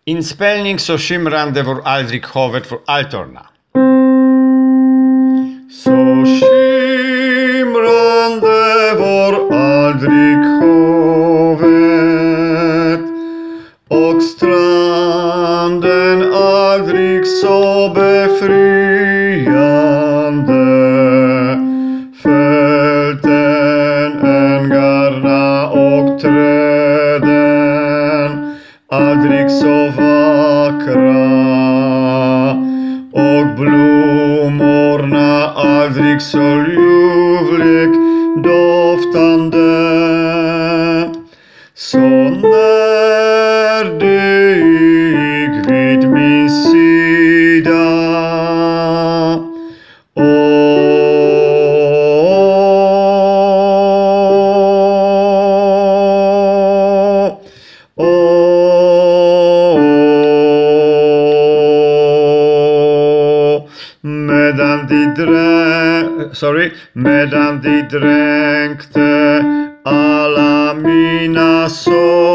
Inspelning så skimrande vår aldrig havet för altorna. Så skimrande var aldrig havet och stranden aldrig så befriande. Fälten, ängarna och träden aldrig så vackra och blommorna aldrig så ljuvligt doftande. Så när du gick vid min sida, medan de dränkte alla mina sorger.